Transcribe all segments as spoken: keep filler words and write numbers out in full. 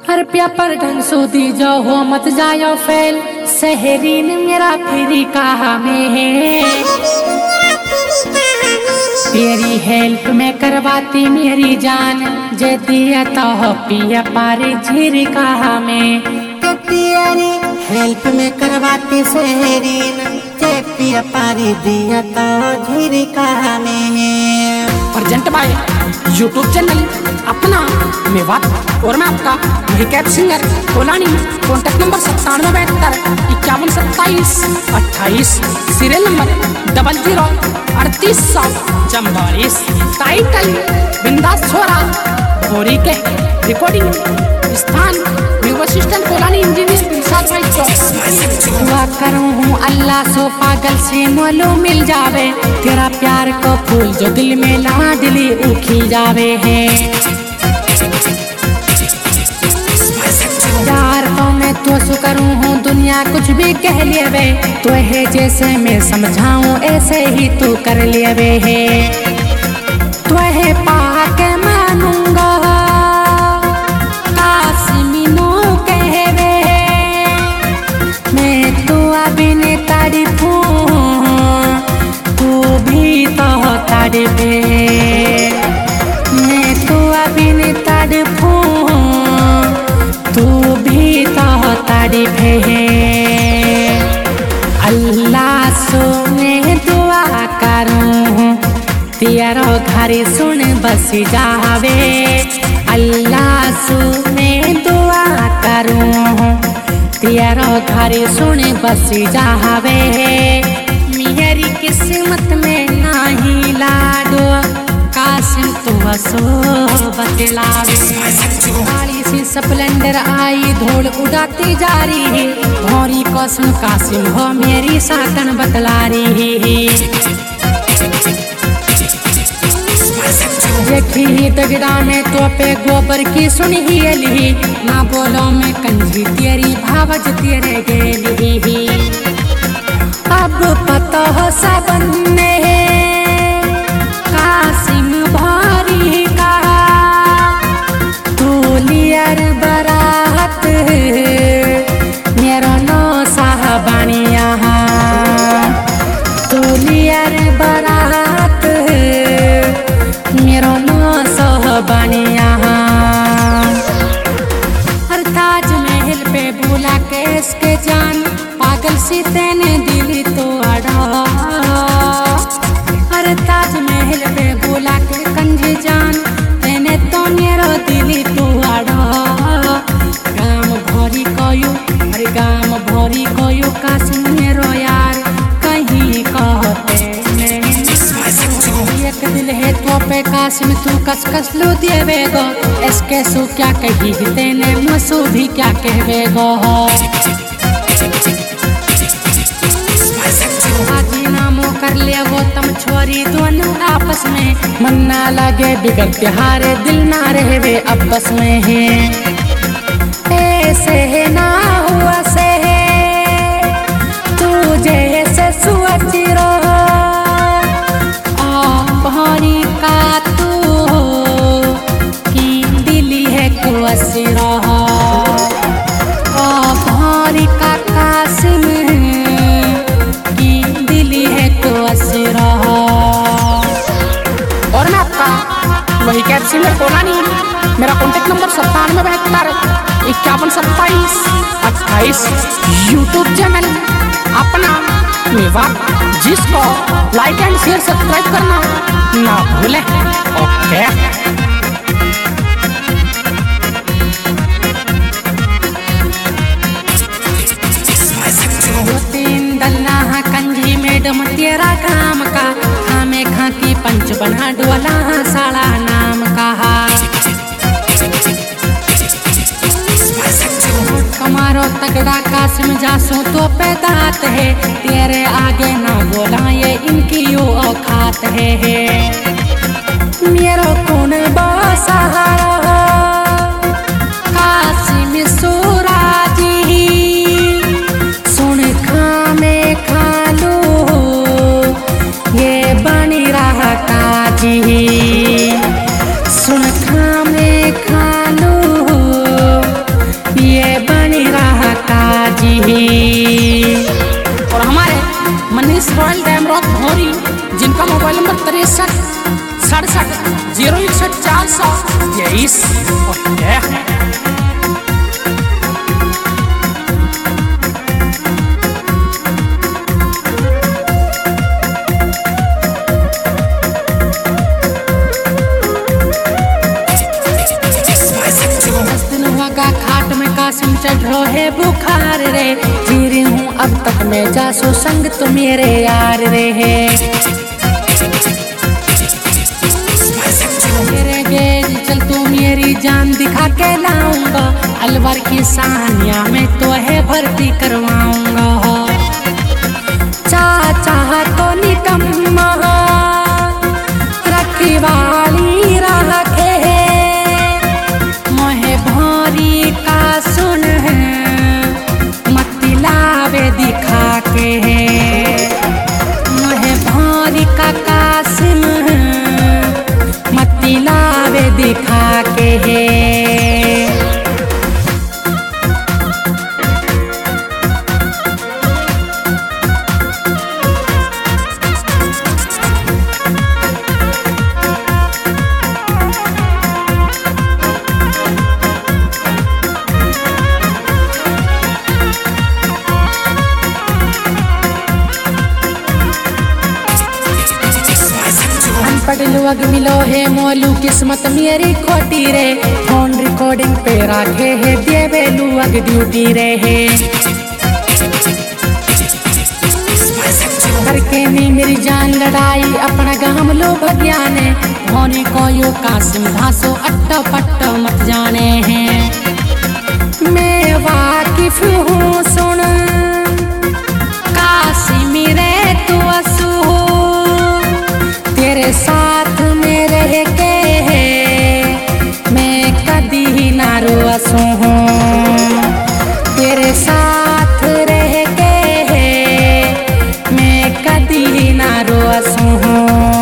हर प्यापर ढंग सो दी जो हो मत जायो फेल। शहरी ने मेरा फिरी कहा में है, तेरी हेल्प में करवाती मेरी जान। जे दिया तो हो पिया पारी झीरी कहा में, तेरी हेल्प में करवाती शहरी जे पिया पारी दिया तो झीरी कहा में। प्रेजेंट बाय यूट्यूब चैनल अपना मेवात और मैं आपका रिकैप सिंगर कोलानी। कॉन्टैक्ट नंबर सत्तानवे बहत्तर इक्यावन सत्ताईस अट्ठाईस, सीरियल नंबर डबल जीरो अड़तीस सौ चंबालीस। टाइटल बिंदास छोरा भोरी के। रिकॉर्डिंग स्थान new assistant Kolani engineer Dilshad भाई चौक। दुआ करूँ हूँ अल्लाह सो पागल से मोलो मिल जावे, तेरा प्यार को फूल जो दिल में लाडली उखी जावे है। यार तो मैं तो सु करूँ हूँ दुनिया कुछ भी कह लिए वे, तो है जैसे मैं समझाऊँ ऐसे ही तू कर लिए वे है। तो है पाके मानूंगा कासिमिनो कहवे, मैं तो अभी ने तारीफू तू भी तो तारीफे, मैं तो अभी ने तारीफू तू भी तो तारीफे। अल्लाह सुने दुआ करूँ तेरा घरी सुन बस जावे, अल्लाह सुने दुआ करूँ तेरा घरी सुन बस जावे। मेरी किस्मत में नहीं लाडो कासिम तू हसो बतलावे। काली सी स्प्लेंडर आई धूल उड़ाती जा रही है, भौरी को सुन कासिम हो मेरी सातन बतला रही है। देखी दगड़ा में तो पे गोबर की सुनी ही ली, ना बोलो मैं कंजी तेरी भावज तेरे गेली। अब पता हो सबन ने कासिम भारी का तू लियर बरात मेरा नो साहबानिया, तू लियर बरात मेरा नो साहबानिया। हर ताजमहल पे बोला कैस के जान, पागल सी तेने दिली तो अड़ा। हर ताजमहल पे बोला के कंजी जान, तेने तो मेरो दिली तो अड़ा। गाम भोरी कोयू अरे गाम भोरी कोयू कासिम मेरो यार कहीं कहते एक दिल है तो पे कासिम तू कस कस लो देवे गो, इसके सु क्या कही तेने मुसु भी क्या कहवे गो। नामो कर लिया वो तम छोरी दोनों आपस में, मन ना लगे बिगड़ प्यारे दिल ना रहे आपस में है। ऐसे है ना हुआ से तू जैसे सुअची रहो भारी का तू की दिली है कुसी रहा, भारी का कासिम की दिली है कुसी रहा। और मैं आपका वही कैप सिंगर कोलानी। मेरा कॉन्टैक्ट नंबर सत्तानवे बहत्तर इक्यावन सत्ताईस अट्ठाईस। यूट्यूब चैनल अपना मेवात, जिसको लाइक एंड शेयर सब्सक्राइब करना ना भूलें। ओके तीन दल्ला कंजी मैडम तेरा काम का, खामे खा की पंच बना डोला साड़ा नाम कहा। कमारो तगड़ा कासिम जासू तो पैदात है, तेरे आगे ना बोला ये इनकी यो औकात है, है। मेरो कौन सहारा कासिम सूराजी सुन खामे खालू ये बनी रहा काजी, सुन खामे खालू तिरसठ सड़सठ जीरो इकसठ चार सौ तेईस। खाट में कासिम चढ़ रो है बुखार रे, जी रही हूँ अब तक मैं जासो संग तो मेरे यार रे है। मेरे गेज चल तू मेरी जान दिखा के लाऊंगा, अलवर की सानिया में तो है भर्ती करवाऊंगा। चाचा तो निकम्मा रखी वाली रखे मोहे भारी का सुन मत लावे दिखा के मोहे भारी का कासिम मत लावे दिखा के पढ़ मिलो है मोलू किस्मत मेरी खोटी रे, फोन रिकॉर्डिंग पे रखे है देवेलू अग ड्यूटी रे है। करके नहीं मेरी जान लड़ाई अपना गाम लो भज्ञाने, होने को यो कासिम घासो अट्टा पट्टा मत जाने हैं। मैं वाकिफ हूँ सुन कासिम रे तू असू तेरे साथ में रह के मैं कदी ही ना रुआसू हूँ, तेरे साथ रह के मैं कदी ही ना रुआसू हूँ।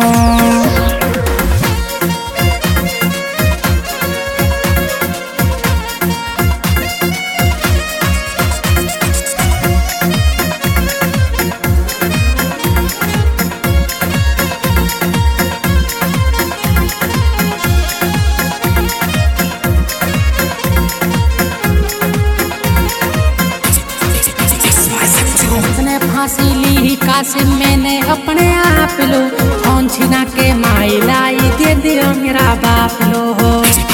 फांसी ली कासिम मैंने अपने आप लो, कौन छिना के माई लाई दे दियो मेरा बाप लो हो।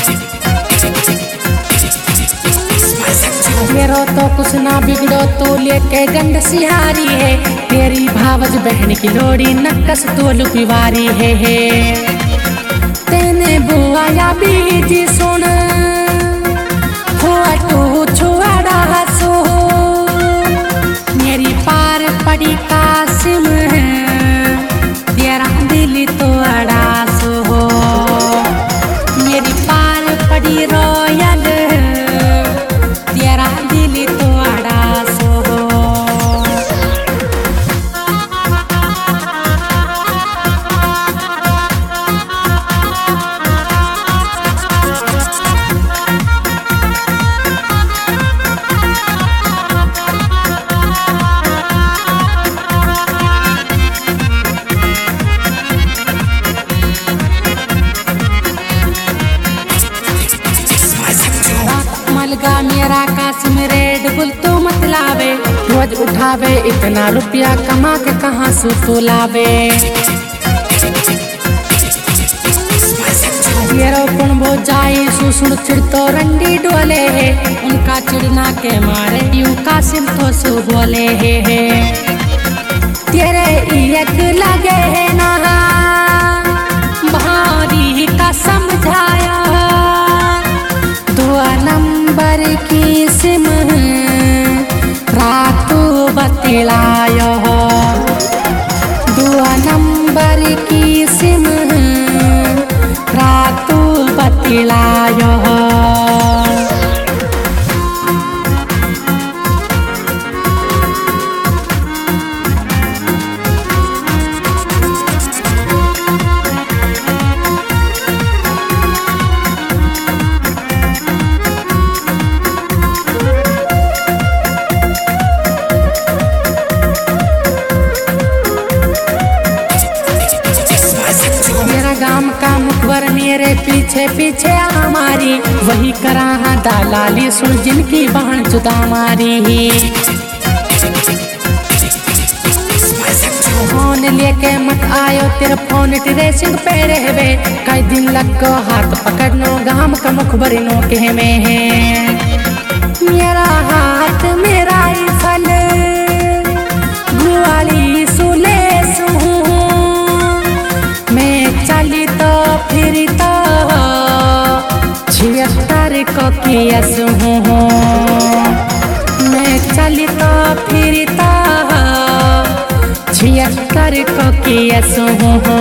मेरो तो कुछ ना बिगड़ो तो लेके गंड सिहारी है, तेरी भावज बहन की लोड़ी नक्कस तो लुपिवारी है, है। तेने बुआ या बीजी सुन हुआ तू छुआड़ा सो मेरी पार पड़ी कासिम तेरा दिल तो अड़ास हो, मेरी पार पड़ी रोयल तेरा दिल तो अड़ास हो। मेरा कासिम रेड बुल तो मत लावे, रोज उठावे इतना रुपया कमा के कहाँ से तो लावे। मेरो पुण बो जाए सुसुण चिड़ तो रंडी डोले है, उनका चिड़ना के मारे यू कासिम तो सु बोले है, है। तेरे एक लगे है ना भारी का समझाया, दुआ नंबर की सिम रातू बतलायो, दुआ नंबर की सिम रातू बतलायो। पीछे हमारी, वही करा दलाली सुन जिनकी बहन जुदा मारी। फोन लेके मत आयो तेरा फोन ट्रेसिंग पे रहवे, कई दिन लग गो हाथ पकड़नो गाम का मुख बरनो के में है। मेरा हाथ मेरा फल गुआली सुले सू, मैं चली तो फिर तो छिहत्तर को कियस हूँ, मैं चली तो फिर तो छिहत्तर को कियस हूँ।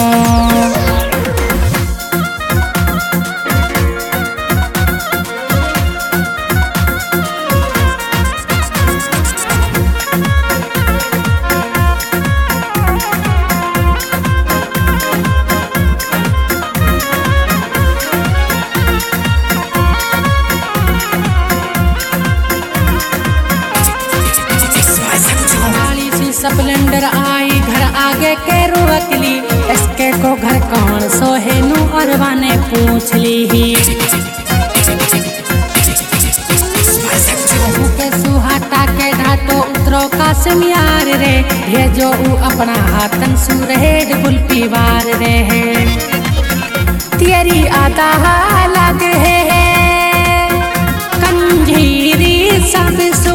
स्प्लेंडर आई घर आगे के रुकली, इसके को घर कौन सो है नू अरवा ने पूछ ली। के सुहाटा के ढाटो उतरो का सिमियार रे, भेजो ऊ अपना हाथन सुरहेड गुलपी वार रे है। तेरी आदा लग है कंजीरी सब सो,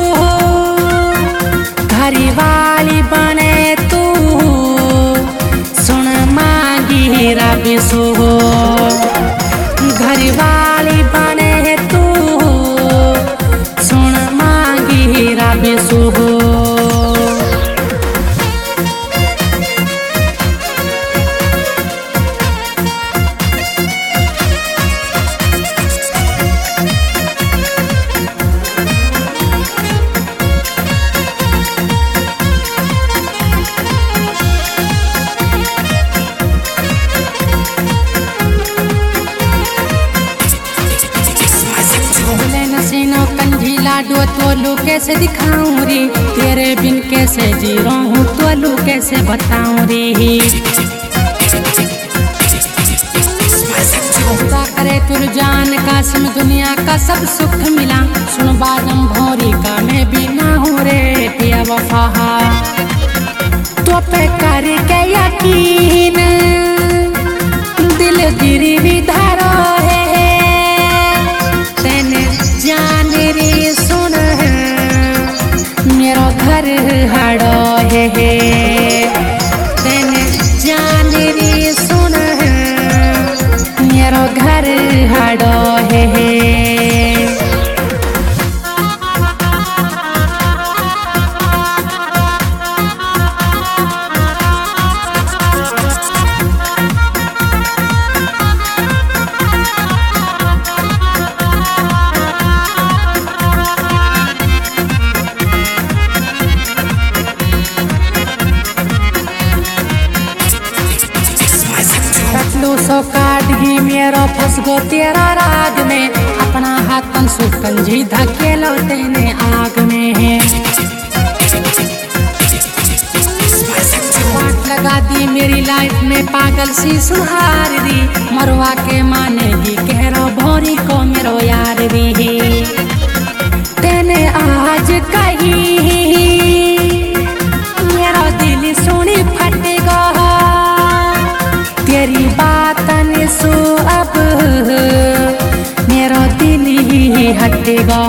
घरी वाली बने तू सुन मांगी रब सो, घरी वाली बने तू सुन मांगी रब सो। लाडो तोलू कैसे दिखाऊं रे, तेरे बिन कैसे जी रहा हूँ तोलू कैसे बताऊं रे। खुदा करे तुर जान कासिम दुनिया का सब सुख मिला, सुन बादम भौरी का मैं भी ना हूँ रे पिया वफा। तो पे कर के यकीन दिल गिरी भी धारो है, तेने जान रे सुन मेरा घर हड़ो है, तेने जान रे सुन मेरा घर हड़ो है। सो काटगी मेरा फंस गो तेरा राग में, अपना हाथन सुकंजी धकेलो तेने आग में है। वाट लगा दी मेरी लाइफ में पागल सी सुहार दी, मरवा के मानेगी कह रो भोरी को मेरो यार दी। तेने आज कही मेरा दिल सुनी फट गो, तेरी बातन सो अब मेरा दिल ही हटेगा,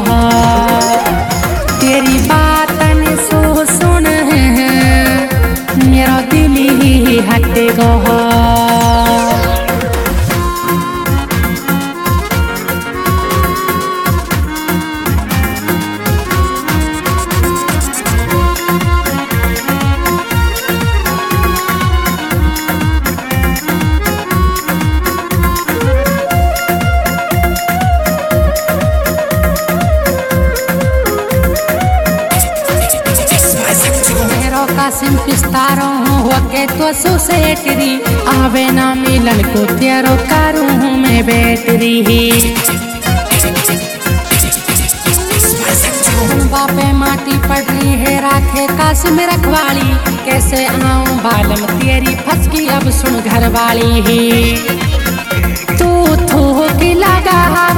तेरी बातन सो सुन मेरा दिल ही हटेगा। कासिम पिस्तारो हूँ के तो सुसेटरी, आवे ना मिलन को तेरो कारू हूँ मैं बैटरी। बापे माटी पड़ रही है राखे कासिम रखवाली, कैसे आऊं बालम तेरी फंस गई अब सुन घर वाली ही। तू थूक लगा